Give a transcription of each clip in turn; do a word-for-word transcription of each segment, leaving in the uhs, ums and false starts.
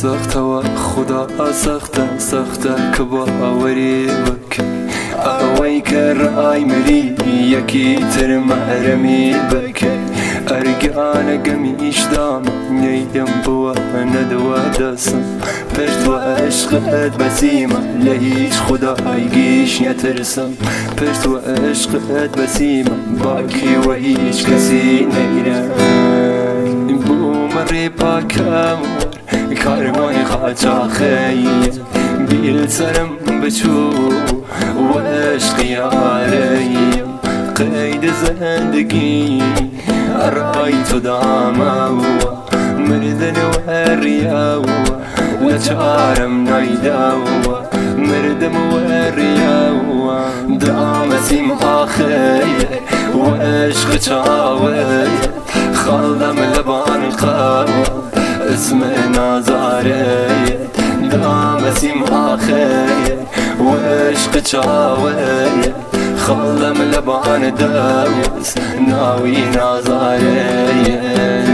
سخته و خدا سخته سخته که باوری بکن اوی که رای مری یکی تر محرمی بکن ارگان گمیش دام نیم بوا ندوا دستم پشت و عشقت بسیمه لهیچ خدایگیش نترسم پشت و عشقت بسیمه باکی و هیچ کسی نیرم بومری پاکم کارمای خاچا خیل بیل سرم بچو و عشق یاریم قید زندگی رای تو دامه مردن و ریا لچارم نایدا مردم و ریا دامسیم آخر و عشق چاوه خالدم لبان قاوه اسم نازاره دامسیم آخر و عشق چاوه خالدم لبان داوز ناوی نازاره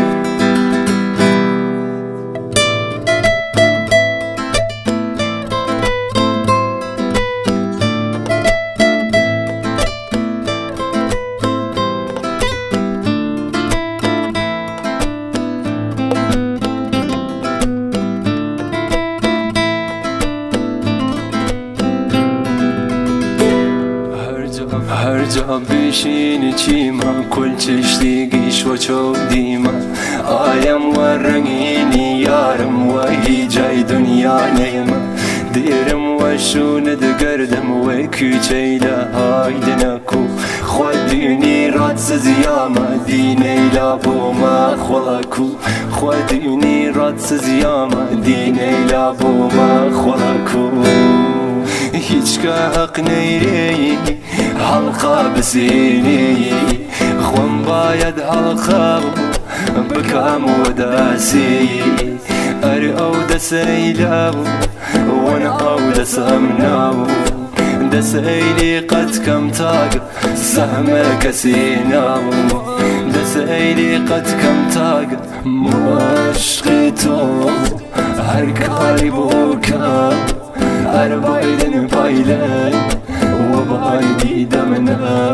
هر جا بشین چیما کل چشتیگیش و چوب دیما آیم و رنگینی یارم و هی جای دنیا نیما دیرم و شوند گردم و کوچه لهای دنکو خودیونی راد سزیاما دینی لابو ما خلاکو خودیونی راد سزیاما دینی لابو ما خلاکو هیچ که حق نیری حلقه بسینی خون باید حلقه بکم و داسی ار او دسیلو وانا او دسمنو دسیلی قد کم تاق سهم کسینو دسیلی قد کم تاق مشقی تو هر کاری بکم هر بایدن بایلن و بایدی دمنم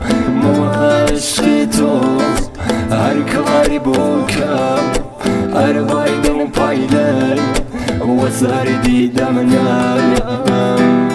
مشقی تو هر کاری بکم هر بایدن بایلن و سردی دمنم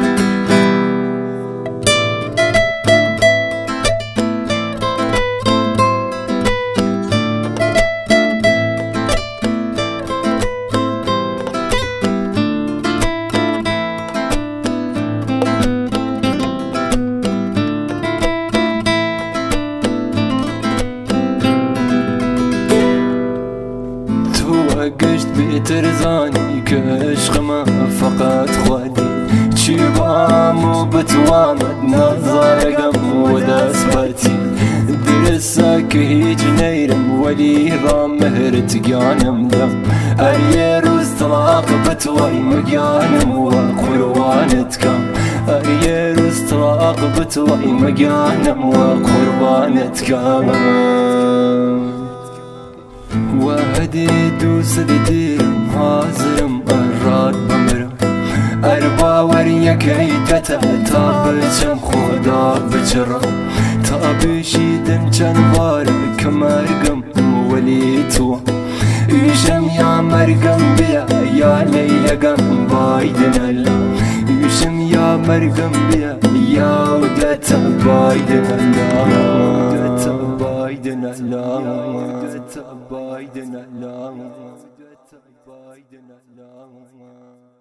گشت بترزانی که عشق من فقط خودی چی بامو بتوامد نظارگم و دست بطی درسا که هیچ نیرم ولی را مهرت گیانم دم هر یه روز طلاق بتوای مگیانم و قربانت کم هر یه روز طلاق بتوای مگیانم و قربانت کم وحدي دوس ديرم حاضرم الراد بمرم اربا وريا كي تتابچم خدا بچرم تابشيدم چنوار كمرقم ولي تو يشم يا مرقم بيا يا ليلقم بايدن الله يشم يا مرقم بيا يا ودت بايدن الله بايدن الله بايدن الله بايدن الله